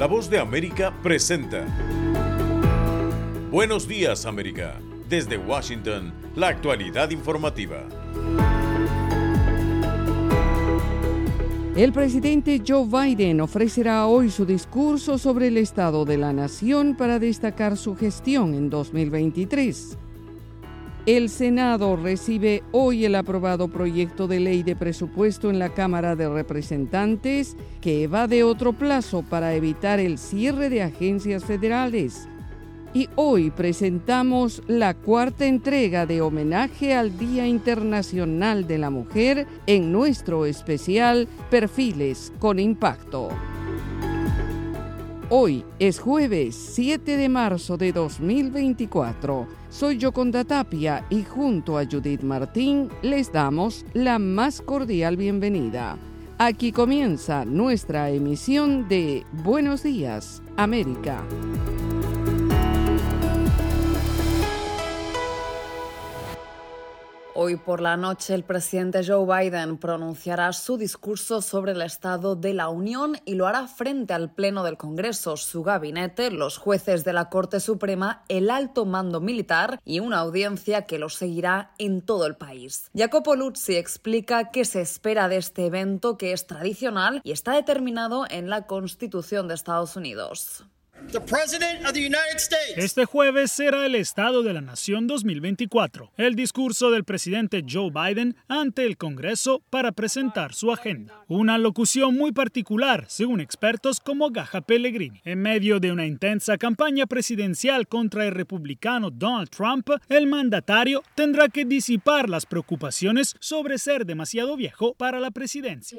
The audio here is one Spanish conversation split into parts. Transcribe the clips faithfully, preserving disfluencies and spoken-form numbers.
La Voz de América presenta Buenos Días, América. Desde Washington, la actualidad informativa. El presidente Joe Biden ofrecerá hoy su discurso sobre el estado de la nación para destacar su gestión en dos mil veintitrés. El Senado recibe hoy el aprobado proyecto de ley de presupuesto en la Cámara de Representantes que evade otro plazo para evitar el cierre de agencias federales. Y hoy presentamos la cuarta entrega de homenaje al Día Internacional de la Mujer en nuestro especial Perfiles con Impacto. Hoy es jueves siete de marzo de dos mil veinticuatro. Soy Yoconda Tapia y junto a Judith Martín les damos la más cordial bienvenida. Aquí comienza nuestra emisión de Buenos Días, América. Hoy por la noche el presidente Joe Biden pronunciará su discurso sobre el Estado de la Unión y lo hará frente al Pleno del Congreso, su gabinete, los jueces de la Corte Suprema, el alto mando militar y una audiencia que lo seguirá en todo el país. Jacopo Luzzi explica qué se espera de este evento que es tradicional y está determinado en la Constitución de Estados Unidos. Este jueves será el Estado de la Nación dos mil veinticuatro, el discurso del presidente Joe Biden ante el Congreso para presentar su agenda. Una locución muy particular, según expertos como Gaja Pellegrini. En medio de una intensa campaña presidencial contra el republicano Donald Trump, el mandatario tendrá que disipar las preocupaciones sobre ser demasiado viejo para la presidencia.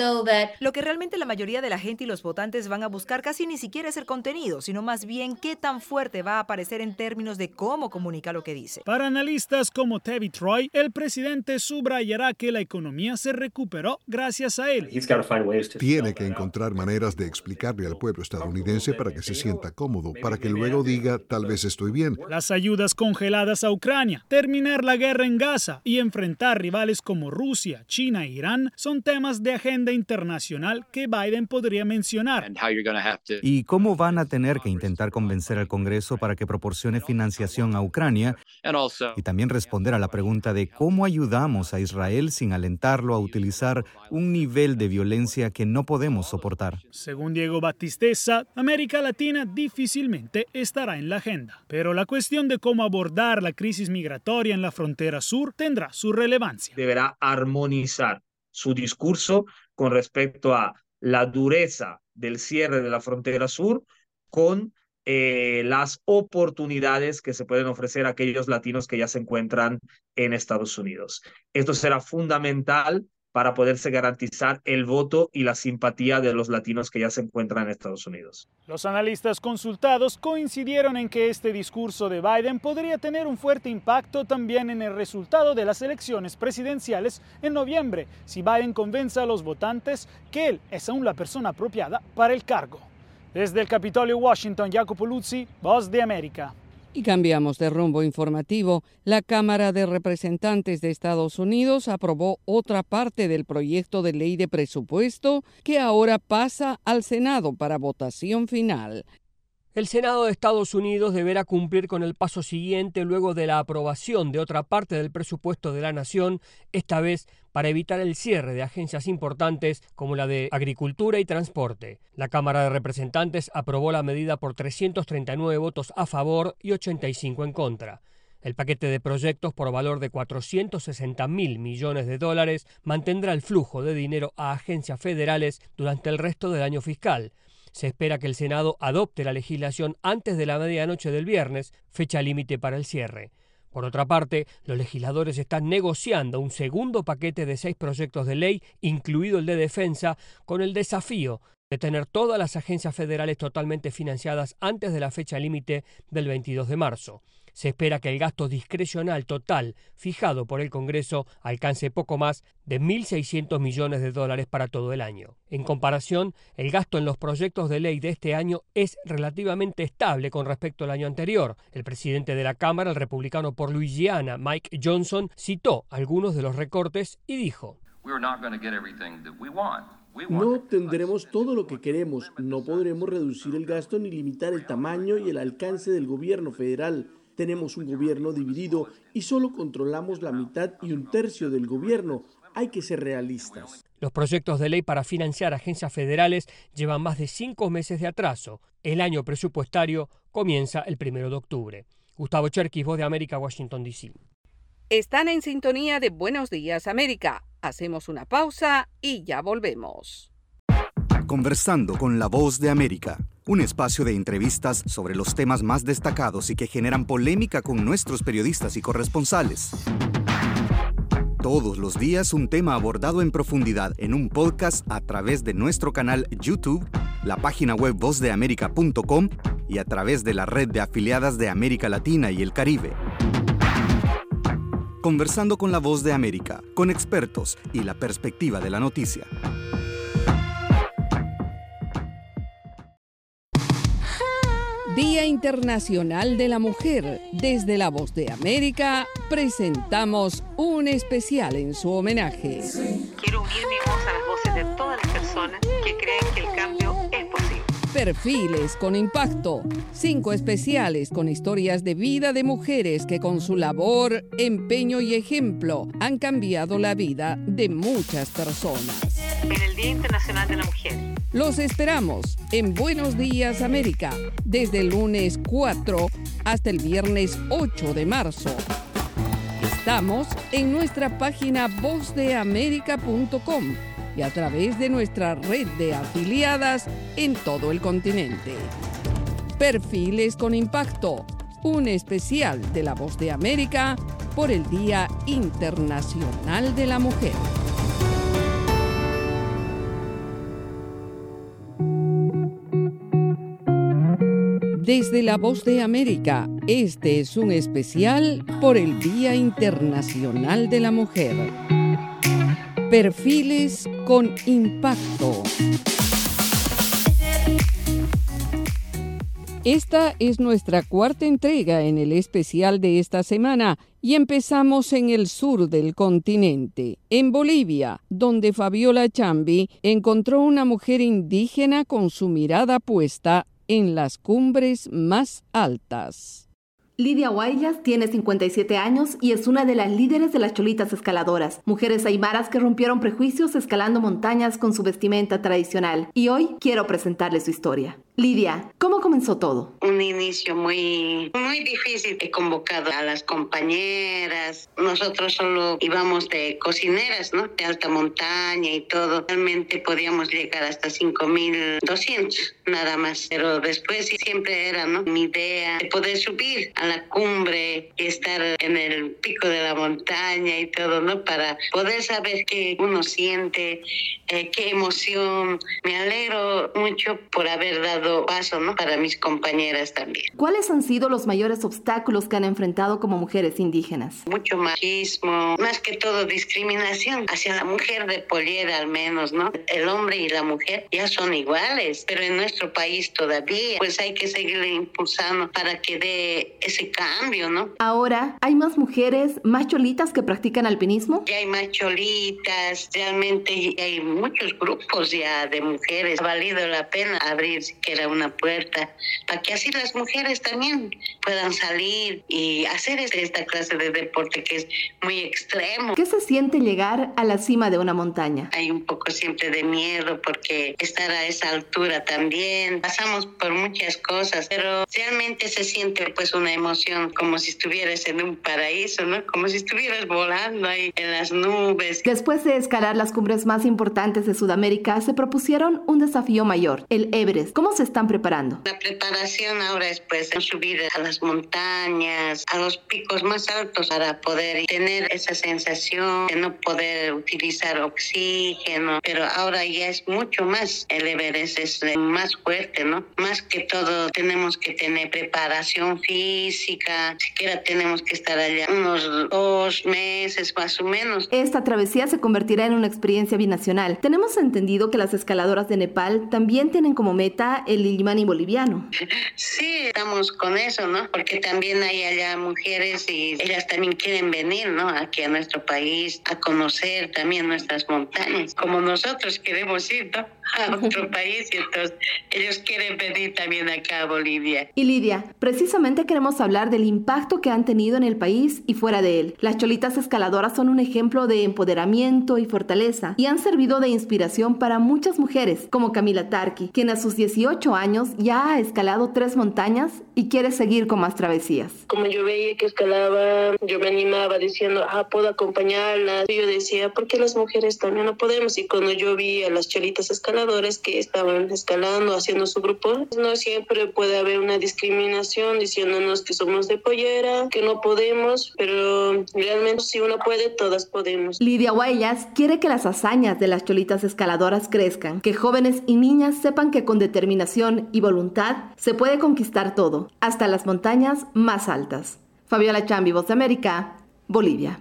Lo que realmente la mayoría de la gente y los votantes van a buscar casi ni siquiera es el contenido, sino más bien qué tan fuerte va a aparecer en términos de cómo comunica lo que dice. Para analistas como Tevi Troy, el presidente subrayará que la economía se recuperó gracias a él. Tiene que encontrar maneras de explicarle al pueblo estadounidense para que se sienta cómodo, para que luego diga, tal vez estoy bien. Las ayudas congeladas a Ucrania, terminar la guerra en Gaza y enfrentar rivales como Rusia, China e Irán son temas de agenda internacional que Biden podría mencionar. ¿Y cómo van a tener que intentar convencer al Congreso para que proporcione financiación a Ucrania y también responder a la pregunta de cómo ayudamos a Israel sin alentarlo a utilizar un nivel de violencia que no podemos soportar? Según Diego Battistessa, América Latina difícilmente estará en la agenda, pero la cuestión de cómo abordar la crisis migratoria en la frontera sur tendrá su relevancia. Deberá armonizar su discurso con respecto a la dureza del cierre de la frontera sur con eh, las oportunidades que se pueden ofrecer a aquellos latinos que ya se encuentran en Estados Unidos. Esto será fundamental para poderse garantizar el voto y la simpatía de los latinos que ya se encuentran en Estados Unidos. Los analistas consultados coincidieron en que este discurso de Biden podría tener un fuerte impacto también en el resultado de las elecciones presidenciales en noviembre, si Biden convence a los votantes que él es aún la persona apropiada para el cargo. Desde el Capitolio Washington, Jacopo Luzzi, Voz de América. Y cambiamos de rumbo informativo. La Cámara de Representantes de Estados Unidos aprobó otra parte del proyecto de ley de presupuesto que ahora pasa al Senado para votación final. El Senado de Estados Unidos deberá cumplir con el paso siguiente luego de la aprobación de otra parte del presupuesto de la nación, esta vez para evitar el cierre de agencias importantes como la de Agricultura y Transporte. La Cámara de Representantes aprobó la medida por trescientos treinta y nueve votos a favor y ochenta y cinco en contra. El paquete de proyectos por valor de cuatrocientos sesenta mil millones de dólares mantendrá el flujo de dinero a agencias federales durante el resto del año fiscal. Se espera que el Senado adopte la legislación antes de la medianoche del viernes, fecha límite para el cierre. Por otra parte, los legisladores están negociando un segundo paquete de seis proyectos de ley, incluido el de defensa, con el desafío de tener todas las agencias federales totalmente financiadas antes de la fecha límite del veintidós de marzo. Se espera que el gasto discrecional total fijado por el Congreso alcance poco más de mil seiscientos millones de dólares para todo el año. En comparación, el gasto en los proyectos de ley de este año es relativamente estable con respecto al año anterior. El presidente de la Cámara, el republicano por Luisiana, Mike Johnson, citó algunos de los recortes y dijo: No tendremos todo lo que queremos, no podremos reducir el gasto ni limitar el tamaño y el alcance del gobierno federal. Tenemos un gobierno dividido y solo controlamos la mitad y un tercio del gobierno. Hay que ser realistas. Los proyectos de ley para financiar agencias federales llevan más de cinco meses de atraso. El año presupuestario comienza el primero de octubre. Gustavo Cherkis, Voz de América, Washington, D C. Están en sintonía de Buenos Días, América. Hacemos una pausa y ya volvemos. Conversando con la Voz de América, un espacio de entrevistas sobre los temas más destacados y que generan polémica con nuestros periodistas y corresponsales. Todos los días un tema abordado en profundidad en un podcast a través de nuestro canal YouTube, la página web voz de américa punto com y a través de la red de afiliadas de América Latina y el Caribe. Conversando con la Voz de América, con expertos y la perspectiva de la noticia. Día Internacional de la Mujer. Desde la Voz de América presentamos un especial en su homenaje. Quiero unir mi voz a las voces de todas las personas que creen que el cambio es posible. Perfiles con impacto. Cinco especiales con historias de vida de mujeres que con su labor, empeño y ejemplo han cambiado la vida de muchas personas. En el Día Internacional de la Mujer. Los esperamos en Buenos Días América, desde el lunes cuatro hasta el viernes ocho de marzo. Estamos en nuestra página voz de américa punto com y a través de nuestra red de afiliadas en todo el continente. Perfiles con impacto, un especial de la Voz de América por el Día Internacional de la Mujer. Desde la Voz de América, este es un especial por el Día Internacional de la Mujer. Perfiles con impacto. Esta es nuestra cuarta entrega en el especial de esta semana y empezamos en el sur del continente, en Bolivia, donde Fabiola Chambi encontró una mujer indígena con su mirada puesta en las cumbres más altas. Lidia Huaylas tiene cincuenta y siete años y es una de las líderes de las cholitas escaladoras, mujeres aymaras que rompieron prejuicios escalando montañas con su vestimenta tradicional. Y hoy quiero presentarles su historia. Lidia, ¿cómo comenzó todo? Un inicio muy, muy difícil. He convocado a las compañeras. Nosotros solo íbamos de cocineras, ¿no? De alta montaña y todo. Realmente podíamos llegar hasta cinco mil doscientos, nada más. Pero después siempre era, ¿no? Mi idea de poder subir a la cumbre y estar en el pico de la montaña y todo, ¿no? Para poder saber qué uno siente, eh, qué emoción. Me alegro mucho por haber dado paso, ¿no? Para mis compañeras también. ¿Cuáles han sido los mayores obstáculos que han enfrentado como mujeres indígenas? Mucho machismo, más que todo discriminación hacia la mujer de pollera al menos, ¿no? El hombre y la mujer ya son iguales, pero en nuestro país todavía, pues hay que seguirle impulsando para que dé ese cambio, ¿no? Ahora, ¿hay más mujeres, más cholitas que practican alpinismo? Ya hay más cholitas, realmente hay muchos grupos ya de mujeres. Ha valido la pena abrir que era una puerta para que así las mujeres también puedan salir y hacer esta clase de deporte que es muy extremo. ¿Qué se siente llegar a la cima de una montaña? Hay un poco siempre de miedo porque estar a esa altura también, pasamos por muchas cosas, pero realmente se siente pues una emoción como si estuvieras en un paraíso, ¿no? Como si estuvieras volando ahí en las nubes. Después de escalar las cumbres más importantes de Sudamérica, se propusieron un desafío mayor, el Everest. ¿Cómo se están preparando? La preparación ahora es pues subir a las montañas, a los picos más altos para poder tener esa sensación de no poder utilizar oxígeno, pero ahora ya es mucho más. El Everest es más fuerte, ¿no? Más que todo tenemos que tener preparación física, siquiera tenemos que estar allá unos dos meses más o menos. Esta travesía se convertirá en una experiencia binacional. Tenemos entendido que las escaladoras de Nepal también tienen como meta el Illimani boliviano. Sí, estamos con eso, ¿no? Porque también hay allá mujeres y ellas también quieren venir, ¿no? Aquí a nuestro país a conocer también nuestras montañas, como nosotros queremos ir, ¿no? A otro país, y entonces ellos quieren venir también acá a Bolivia. Y Lidia, precisamente queremos hablar del impacto que han tenido en el país y fuera de él. Las cholitas escaladoras son un ejemplo de empoderamiento y fortaleza y han servido de inspiración para muchas mujeres, como Camila Tarqui, quien a sus dieciocho años ya ha escalado tres montañas y quiere seguir con más travesías. Como yo veía que escalaba, yo me animaba diciendo, ah, puedo acompañarlas. Y yo decía, ¿por qué las mujeres también no podemos? Y cuando yo vi a las cholitas escaladores que estaban escalando, haciendo su grupo, no siempre puede haber una discriminación diciéndonos que somos de pollera, que no podemos, pero realmente si uno puede, todas podemos. Lidia Huaylas quiere que las hazañas de las cholitas escaladoras crezcan, que jóvenes y niñas sepan que con determinación y voluntad se puede conquistar todo, hasta las montañas más altas. Fabiola Chambi, Voz de América, Bolivia.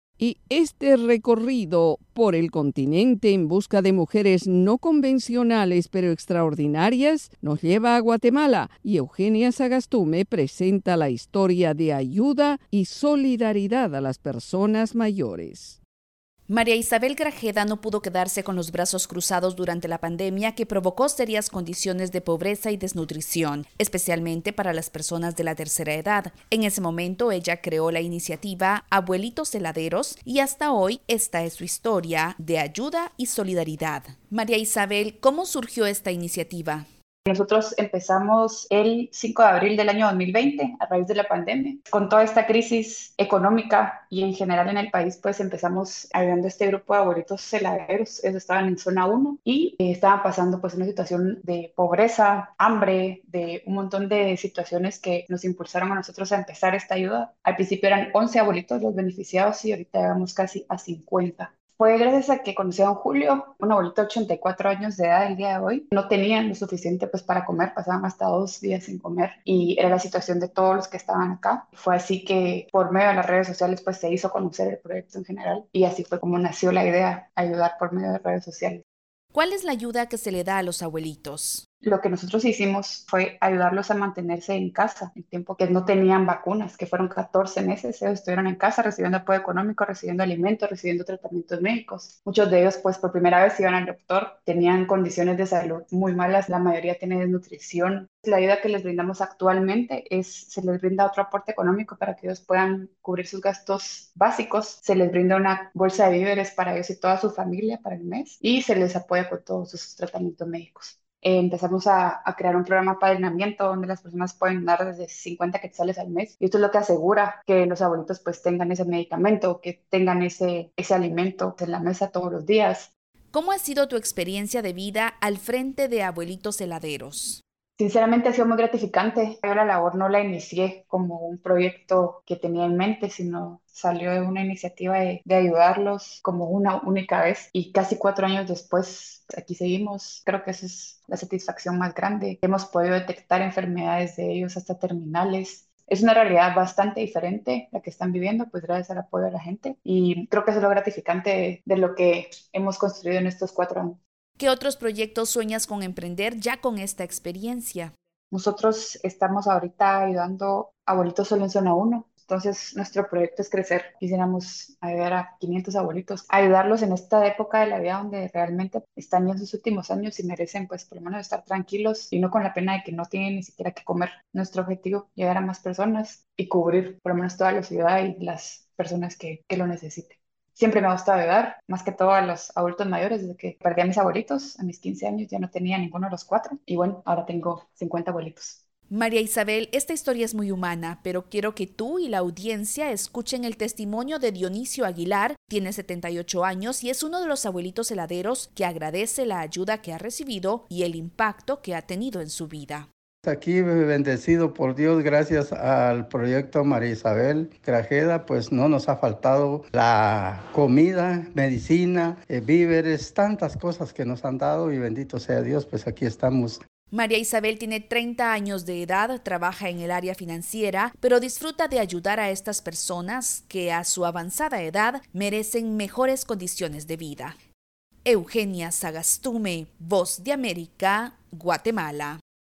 Y este recorrido por el continente en busca de mujeres no convencionales pero extraordinarias nos lleva a Guatemala, y Eugenia Sagastume presenta la historia de ayuda y solidaridad a las personas mayores. María Isabel Grajeda no pudo quedarse con los brazos cruzados durante la pandemia que provocó serias condiciones de pobreza y desnutrición, especialmente para las personas de la tercera edad. En ese momento ella creó la iniciativa Abuelitos Heladeros y hasta hoy esta es su historia de ayuda y solidaridad. María Isabel, ¿cómo surgió esta iniciativa? Nosotros empezamos el cinco de abril del año dos mil veinte a raíz de la pandemia. Con toda esta crisis económica y en general en el país, pues empezamos ayudando a este grupo de abuelitos heladeros. Ellos estaban en zona uno y eh, estaban pasando pues una situación de pobreza, hambre, de un montón de situaciones que nos impulsaron a nosotros a empezar esta ayuda. Al principio eran once abuelitos los beneficiados y ahorita llegamos casi a cincuenta. Fue gracias a que conocí a don Julio, un abuelito de ochenta y cuatro años de edad el día de hoy. No tenían lo suficiente pues para comer, pasaban hasta dos días sin comer y era la situación de todos los que estaban acá. Fue así que por medio de las redes sociales pues se hizo conocer el proyecto en general y así fue como nació la idea, ayudar por medio de redes sociales. ¿Cuál es la ayuda que se le da a los abuelitos? Lo que nosotros hicimos fue ayudarlos a mantenerse en casa, en tiempo que no tenían vacunas, que fueron catorce meses, ellos estuvieron en casa recibiendo apoyo económico, recibiendo alimentos, recibiendo tratamientos médicos. Muchos de ellos, pues por primera vez iban al doctor, tenían condiciones de salud muy malas, la mayoría tiene desnutrición. La ayuda que les brindamos actualmente es, se les brinda otro aporte económico para que ellos puedan cubrir sus gastos básicos, se les brinda una bolsa de víveres para ellos y toda su familia para el mes y se les apoya con todos sus tratamientos médicos. Eh, empezamos a, a crear un programa de apadrinamiento donde las personas pueden dar desde cincuenta quetzales al mes y esto es lo que asegura que los abuelitos pues tengan ese medicamento, que tengan ese, ese alimento en la mesa todos los días. ¿Cómo ha sido tu experiencia de vida al frente de Abuelitos Heladeros? Sinceramente ha sido muy gratificante. Yo la labor no la inicié como un proyecto que tenía en mente, sino salió de una iniciativa de, de ayudarlos como una única vez y casi cuatro años después aquí seguimos. Creo que esa es la satisfacción más grande. Hemos podido detectar enfermedades de ellos hasta terminales. Es una realidad bastante diferente la que están viviendo, pues gracias al apoyo de la gente y creo que eso es lo gratificante de, de lo que hemos construido en estos cuatro años. ¿Qué otros proyectos sueñas con emprender ya con esta experiencia? Nosotros estamos ahorita ayudando a abuelitos solo en zona uno. Entonces, nuestro proyecto es crecer. Quisiéramos ayudar a quinientos abuelitos, ayudarlos en esta época de la vida donde realmente están ya en sus últimos años y merecen, pues, por lo menos estar tranquilos y no con la pena de que no tienen ni siquiera que comer. Nuestro objetivo, llegar a más personas y cubrir por lo menos toda la ciudad y las personas que, que lo necesiten. Siempre me ha gustado ayudar, más que todo a los adultos mayores. Desde que perdí a mis abuelitos, a mis quince años, ya no tenía ninguno de los cuatro. Y bueno, ahora tengo cincuenta abuelitos. María Isabel, esta historia es muy humana, pero quiero que tú y la audiencia escuchen el testimonio de Dionisio Aguilar. Tiene setenta y ocho años y es uno de los abuelitos heladeros que agradece la ayuda que ha recibido y el impacto que ha tenido en su vida. Aquí bendecido por Dios, gracias al proyecto María Isabel Grajeda, pues no nos ha faltado la comida, medicina, eh, víveres, tantas cosas que nos han dado y bendito sea Dios, pues aquí estamos. María Isabel tiene treinta años de edad, trabaja en el área financiera, pero disfruta de ayudar a estas personas que a su avanzada edad merecen mejores condiciones de vida. Eugenia Sagastume, Voz de América, Guatemala.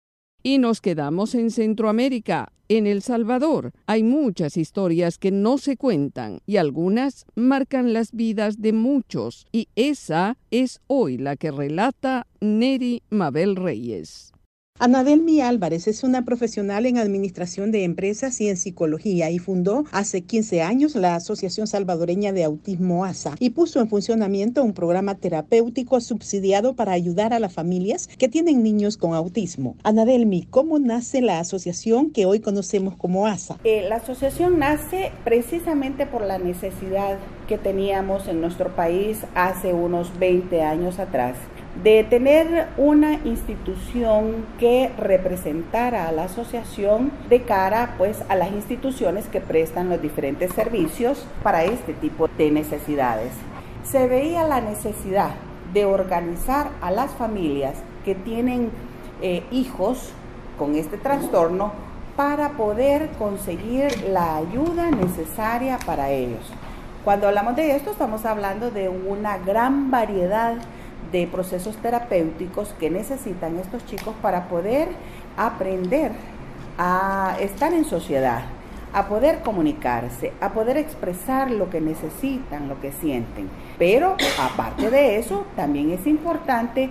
Y nos quedamos en Centroamérica. En El Salvador hay muchas historias que no se cuentan y algunas marcan las vidas de muchos. Y esa es hoy la que relata Neri Mabel Reyes. Anadelmi Álvarez es una profesional en administración de empresas y en psicología y fundó hace quince años la Asociación Salvadoreña de Autismo A S A y puso en funcionamiento un programa terapéutico subsidiado para ayudar a las familias que tienen niños con autismo. Anadelmi, ¿cómo nace la asociación que hoy conocemos como A S A? Eh, la asociación nace precisamente por la necesidad que teníamos en nuestro país hace unos veinte años atrás de tener una institución que representara a la asociación de cara pues a las instituciones que prestan los diferentes servicios para este tipo de necesidades. Se veía la necesidad de organizar a las familias que tienen eh, hijos con este trastorno para poder conseguir la ayuda necesaria para ellos. Cuando hablamos de esto estamos hablando de una gran variedad de procesos terapéuticos que necesitan estos chicos para poder aprender a estar en sociedad, a poder comunicarse, a poder expresar lo que necesitan, lo que sienten. Pero aparte de eso, también es importante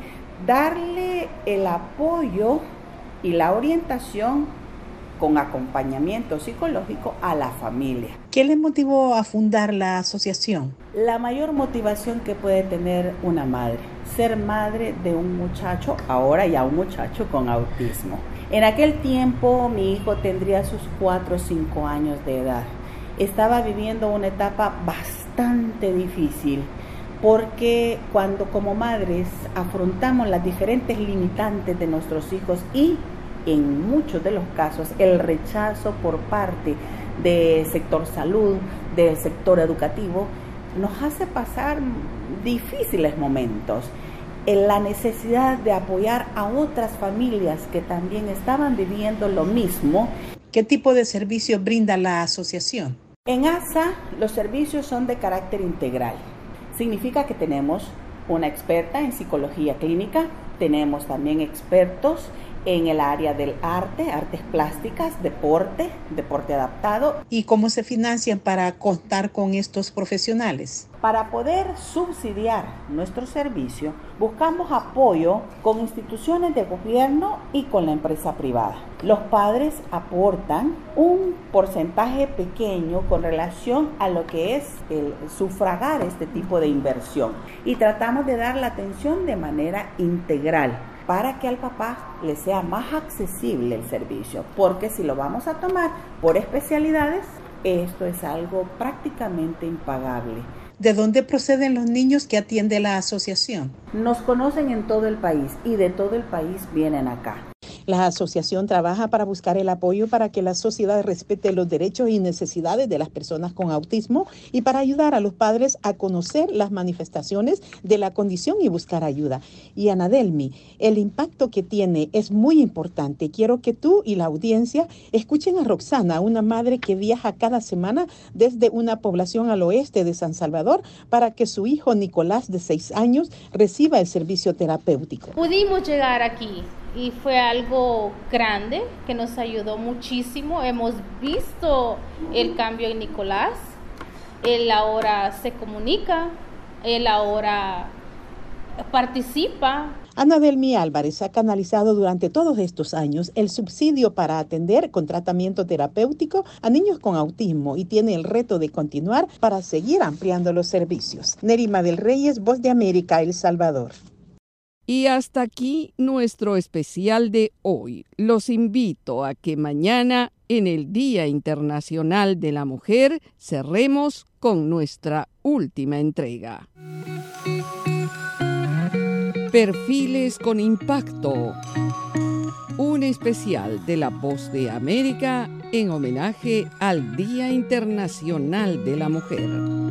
darle el apoyo y la orientación con acompañamiento psicológico a la familia. ¿Qué les motivó a fundar la asociación? La mayor motivación que puede tener una madre, ser madre de un muchacho, ahora ya un muchacho con autismo. En aquel tiempo mi hijo tendría sus cuatro o cinco años de edad. Estaba viviendo una etapa bastante difícil porque cuando como madres afrontamos las diferentes limitantes de nuestros hijos y en muchos de los casos el rechazo por parte del sector salud, del sector educativo, nos hace pasar difíciles momentos. En la necesidad de apoyar a otras familias que también estaban viviendo lo mismo. ¿Qué tipo de servicios brinda la asociación? En A S A los servicios son de carácter integral. Significa que tenemos una experta en psicología clínica, tenemos también expertos en el área del arte, artes plásticas, deporte, deporte adaptado. ¿Y cómo se financian para contar con estos profesionales? Para poder subsidiar nuestro servicio, buscamos apoyo con instituciones de gobierno y con la empresa privada. Los padres aportan un porcentaje pequeño con relación a lo que es el sufragar este tipo de inversión y tratamos de dar la atención de manera integral para que al papá le sea más accesible el servicio, porque si lo vamos a tomar por especialidades, esto es algo prácticamente impagable. ¿De dónde proceden los niños que atiende la asociación? Nos conocen en todo el país y de todo el país vienen acá. La asociación trabaja para buscar el apoyo para que la sociedad respete los derechos y necesidades de las personas con autismo y para ayudar a los padres a conocer las manifestaciones de la condición y buscar ayuda. Y Anadelmi, el impacto que tiene es muy importante. Quiero que tú y la audiencia escuchen a Roxana, una madre que viaja cada semana desde una población al oeste de San Salvador para que su hijo Nicolás, de seis años, reciba el servicio terapéutico. Pudimos llegar aquí y fue algo grande que nos ayudó muchísimo. Hemos visto el cambio en Nicolás. Él ahora se comunica, él ahora participa. Anadelmi Álvarez ha canalizado durante todos estos años el subsidio para atender con tratamiento terapéutico a niños con autismo y tiene el reto de continuar para seguir ampliando los servicios. Neri Mabel Reyes, Voz de América, El Salvador. Y hasta aquí nuestro especial de hoy. Los invito a que mañana, en el Día Internacional de la Mujer, cerremos con nuestra última entrega. Perfiles con impacto. Un especial de la Voz de América en homenaje al Día Internacional de la Mujer.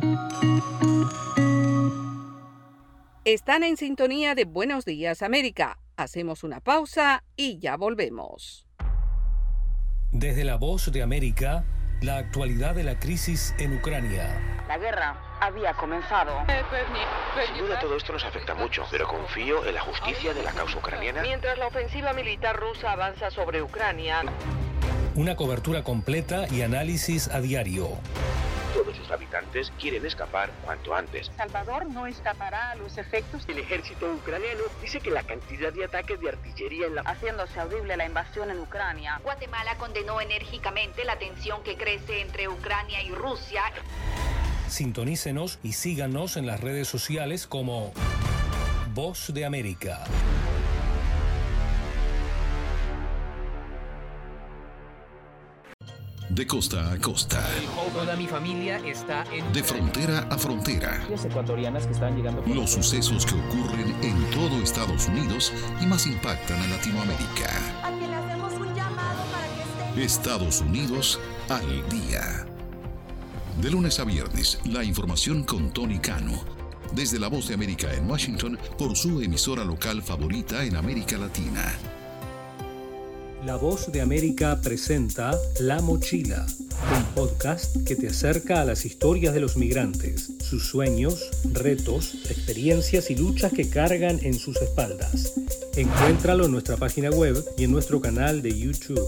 Están en sintonía de Buenos Días América. Hacemos una pausa y ya volvemos. Desde la Voz de América, La actualidad de la crisis en Ucrania. La guerra había comenzado. Sin duda todo esto nos afecta mucho, pero confío en la justicia de la causa ucraniana. Mientras la ofensiva militar rusa avanza sobre Ucrania. Una cobertura completa y análisis a diario. Todos sus habitantes quieren escapar cuanto antes. Salvador no escapará a los efectos. El ejército ucraniano dice que la cantidad de ataques de artillería en la... haciéndose audible la invasión en Ucrania. Guatemala condenó enérgicamente la tensión que crece entre Ucrania y Rusia. Sintonícenos y síganos en las redes sociales como Voz de América. De costa a costa. Toda mi familia está en... De frontera a frontera. Ecuatorianas que están llegando... Los sucesos que ocurren en todo Estados Unidos y más impactan a Latinoamérica. A quien le hacemos un llamado para que esté... Estados Unidos al día. De lunes a viernes, la información con Tony Cano. Desde La Voz de América en Washington, por su emisora local favorita en América Latina. La Voz de América presenta La Mochila, un podcast que te acerca a las historias de los migrantes, sus sueños, retos, experiencias y luchas que cargan en sus espaldas. Encuéntralo en nuestra página web y en nuestro canal de YouTube.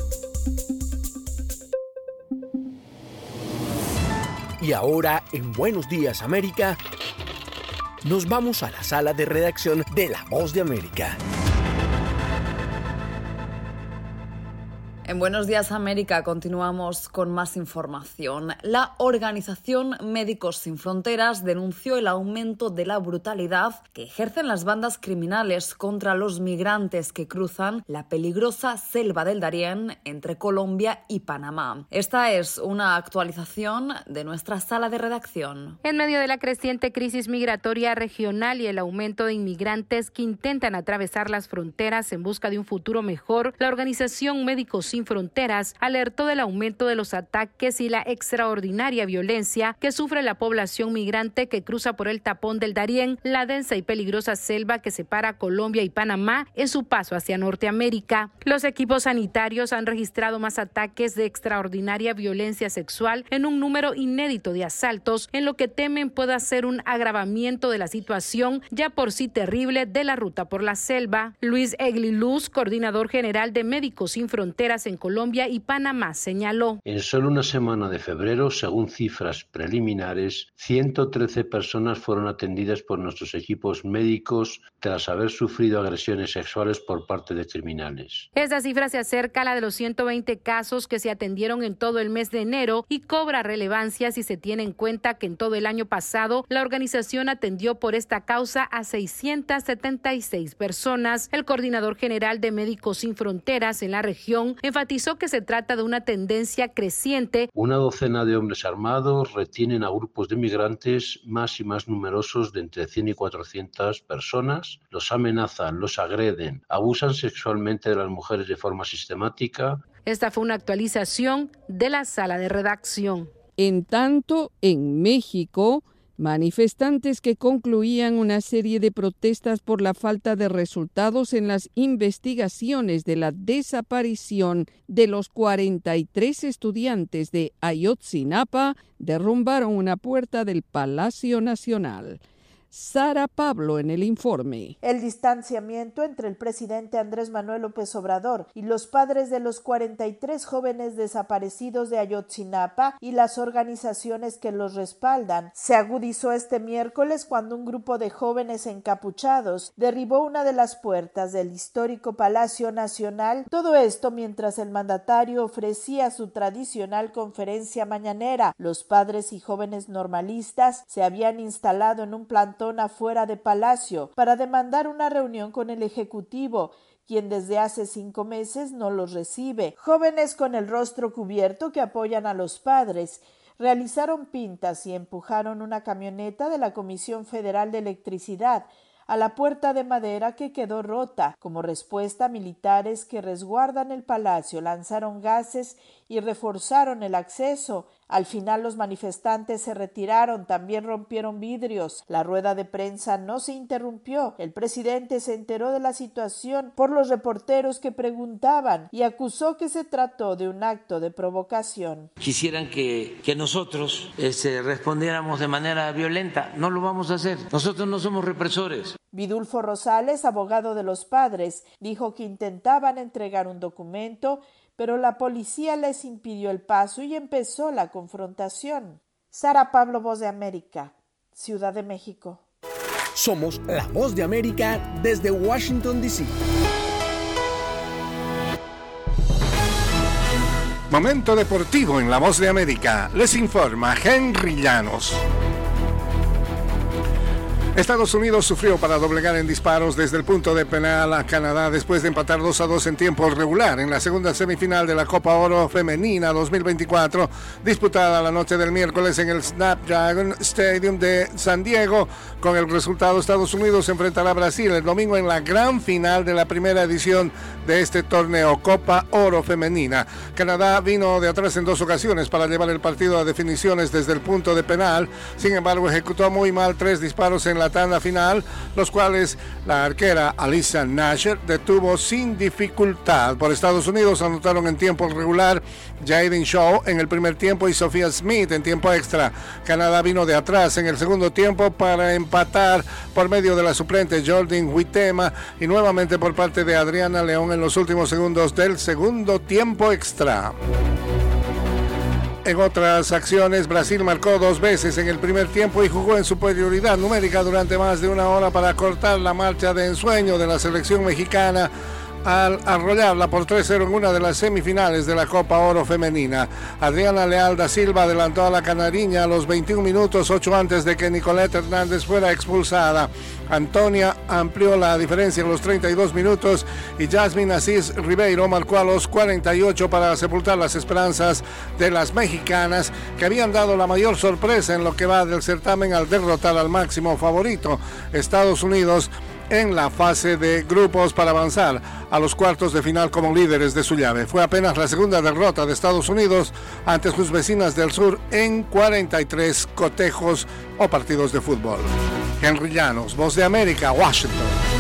Y ahora, en Buenos Días América, nos vamos a la sala de redacción de La Voz de América. En Buenos Días América continuamos con más información. La organización Médicos Sin Fronteras denunció el aumento de la brutalidad que ejercen las bandas criminales contra los migrantes que cruzan la peligrosa selva del Darién entre Colombia y Panamá. Esta es una actualización de nuestra sala de redacción. En medio de la creciente crisis migratoria regional y el aumento de inmigrantes que intentan atravesar las fronteras en busca de un futuro mejor, la organización Médicos Sin Fronteras alertó del aumento de los ataques y la extraordinaria violencia que sufre la población migrante que cruza por el tapón del Darién, la densa y peligrosa selva que separa Colombia y Panamá en su paso hacia Norteamérica. Los equipos sanitarios han registrado más ataques de extraordinaria violencia sexual en un número inédito de asaltos, en lo que temen pueda ser un agravamiento de la situación ya por sí terrible de la ruta por la selva. Luis Egliluz, coordinador general de Médicos Sin Fronteras en Colombia y Panamá, señaló. En solo una semana de febrero, según cifras preliminares, ciento trece personas fueron atendidas por nuestros equipos médicos tras haber sufrido agresiones sexuales por parte de criminales. Esta cifra se acerca a la de los ciento veinte casos que se atendieron en todo el mes de enero y cobra relevancia si se tiene en cuenta que en todo el año pasado la organización atendió por esta causa a seiscientas setenta y seis personas. El coordinador general de Médicos Sin Fronteras en la región enfatizó que se trata de una tendencia creciente. Una docena de hombres armados retienen a grupos de migrantes más y más numerosos de entre cien y cuatrocientas personas, los amenazan, los agreden, abusan sexualmente de las mujeres de forma sistemática. Esta fue una actualización de la sala de redacción. En tanto, en México, manifestantes que concluían una serie de protestas por la falta de resultados en las investigaciones de la desaparición de los cuarenta y tres estudiantes de Ayotzinapa derrumbaron una puerta del Palacio Nacional. Sara Pablo en el informe. El distanciamiento entre el presidente Andrés Manuel López Obrador y los padres de los cuarenta y tres jóvenes desaparecidos de Ayotzinapa y las organizaciones que los respaldan se agudizó este miércoles cuando un grupo de jóvenes encapuchados derribó una de las puertas del histórico Palacio Nacional. Todo esto mientras el mandatario ofrecía su tradicional conferencia mañanera. Los padres y jóvenes normalistas se habían instalado en un plantón afuera de Palacio para demandar una reunión con el Ejecutivo, quien desde hace cinco meses no los recibe. Jóvenes con el rostro cubierto que apoyan a los padres realizaron pintas y empujaron una camioneta de la Comisión Federal de Electricidad a la puerta de madera que quedó rota. Como respuesta, militares que resguardan el palacio lanzaron gases y reforzaron el acceso. Al final los manifestantes se retiraron, también rompieron vidrios. La rueda de prensa no se interrumpió. El presidente se enteró de la situación por los reporteros que preguntaban y acusó que se trató de un acto de provocación. Quisieran que, que nosotros este, respondiéramos de manera violenta. No lo vamos a hacer. Nosotros no somos represores. Vidulfo Rosales, abogado de los padres, dijo que intentaban entregar un documento, pero la policía les impidió el paso y empezó la confrontación. Sara Pablo, Voz de América, Ciudad de México. Somos la Voz de América desde Washington, D C Momento deportivo en la Voz de América. Les informa Henry Llanos. Estados Unidos sufrió para doblegar en disparos desde el punto de penal a Canadá después de empatar dos a dos en tiempo regular en la segunda semifinal de la Copa Oro Femenina dos mil veinticuatro, disputada la noche del miércoles en el Snapdragon Stadium de San Diego. Con el resultado, Estados Unidos enfrentará a Brasil el domingo en la gran final de la primera edición de este torneo Copa Oro Femenina. Canadá vino de atrás en dos ocasiones para llevar el partido a definiciones desde el punto de penal. Sin embargo, ejecutó muy mal tres disparos en la tanda final, los cuales la arquera Alyssa Nasher detuvo sin dificultad. Por Estados Unidos anotaron en tiempo regular Jaden Shaw en el primer tiempo y Sophia Smith en tiempo extra. Canadá vino de atrás en el segundo tiempo para empatar por medio de la suplente Jordan Huitema y nuevamente por parte de Adriana León en los últimos segundos del segundo tiempo extra. En otras acciones, Brasil marcó dos veces en el primer tiempo y jugó en superioridad numérica durante más de una hora para cortar la marcha de ensueño de la selección mexicana al arrollarla por tres cero en una de las semifinales de la Copa Oro Femenina. Adriana Leal da Silva adelantó a la canariña a los veintiún minutos, ocho antes de que Nicolette Hernández fuera expulsada. Antonia amplió la diferencia en los treinta y dos minutos y Jasmine Asís Ribeiro marcó a los cuarenta y ocho para sepultar las esperanzas de las mexicanas, que habían dado la mayor sorpresa en lo que va del certamen al derrotar al máximo favorito, Estados Unidos, en la fase de grupos para avanzar a los cuartos de final como líderes de su llave. Fue apenas la segunda derrota de Estados Unidos ante sus vecinas del sur en cuarenta y tres cotejos o partidos de fútbol. Henry Llanos, Voz de América, Washington.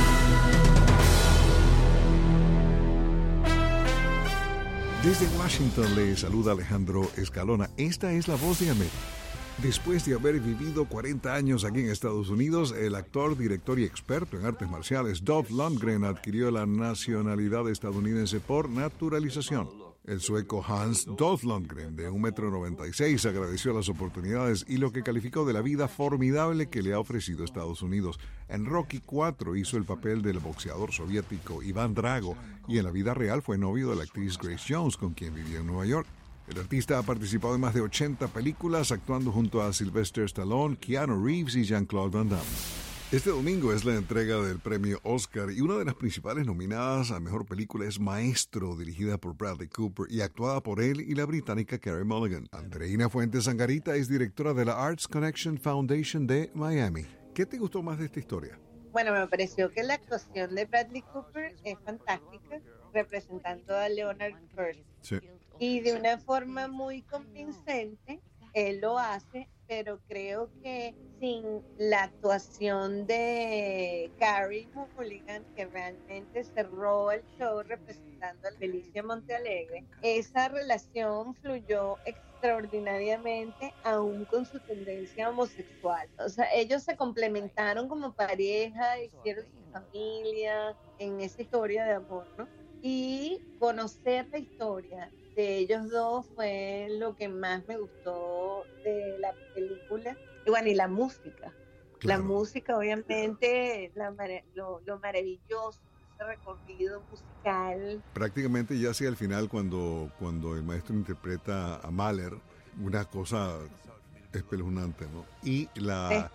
Desde Washington le saluda Alejandro Escalona. Esta es la Voz de América. Después de haber vivido cuarenta años aquí en Estados Unidos, el actor, director y experto en artes marciales Dolph Lundgren adquirió la nacionalidad estadounidense por naturalización. El sueco Hans Dolph Lundgren, de un metro noventa y seis, agradeció las oportunidades y lo que calificó de la vida formidable que le ha ofrecido Estados Unidos. En Rocky cuatro hizo el papel del boxeador soviético Iván Drago y en la vida real fue novio de la actriz Grace Jones, con quien vivía en Nueva York. El artista ha participado en más de ochenta películas, actuando junto a Sylvester Stallone, Keanu Reeves y Jean-Claude Van Damme. Este domingo es la entrega del premio Oscar y una de las principales nominadas a Mejor Película es Maestro, dirigida por Bradley Cooper y actuada por él y la británica Carey Mulligan. Andreina Fuentes Angarita es directora de la Arts Connection Foundation de Miami. ¿Qué te gustó más de esta historia? Bueno, me pareció que la actuación de Bradley Cooper es fantástica, representando a Leonard Cohen. Sí. Y de una forma muy convincente, él lo hace, pero creo que sin la actuación de Carey Mulligan, que realmente cerró el show representando a Felicia Montealegre, esa relación fluyó extraordinariamente, aún con su tendencia homosexual. O sea, ellos se complementaron como pareja, hicieron su familia en esa historia de amor, ¿no? Y conocer la historia de ellos dos fue lo que más me gustó de la película. Y bueno, y la música. Claro. La música, obviamente, la, lo, lo maravilloso, ese recorrido musical. Prácticamente ya hacia el final, cuando, cuando el maestro interpreta a Mahler, una cosa espeluznante, ¿no? Y la,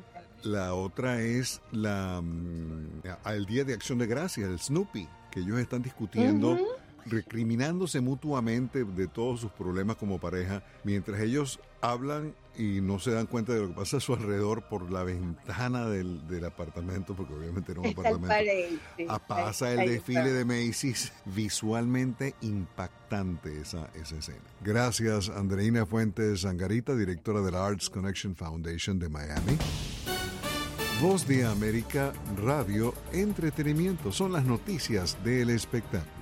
la otra es la, el Día de Acción de Gracias, el Snoopy, que ellos están discutiendo. Uh-huh. recriminándose mutuamente de todos sus problemas como pareja, mientras ellos hablan y no se dan cuenta de lo que pasa a su alrededor por la ventana del, del apartamento, porque obviamente era un apartamento. Ah, pasa el desfile de Macy's, visualmente impactante esa, esa escena. Gracias, Andreina Fuentes Angarita, directora de la Arts Connection Foundation de Miami. Voz de América, radio, entretenimiento, son las noticias del espectáculo.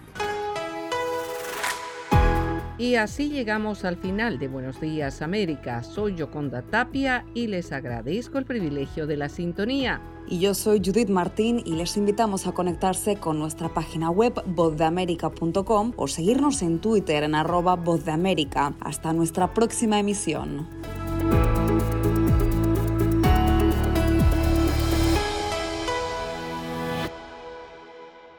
Y así llegamos al final de Buenos Días América. Soy Yoconda Tapia y les agradezco el privilegio de la sintonía. Y yo soy Judith Martín y les invitamos a conectarse con nuestra página web voz de américa punto com o seguirnos en Twitter en arroba voz de América. Hasta nuestra próxima emisión.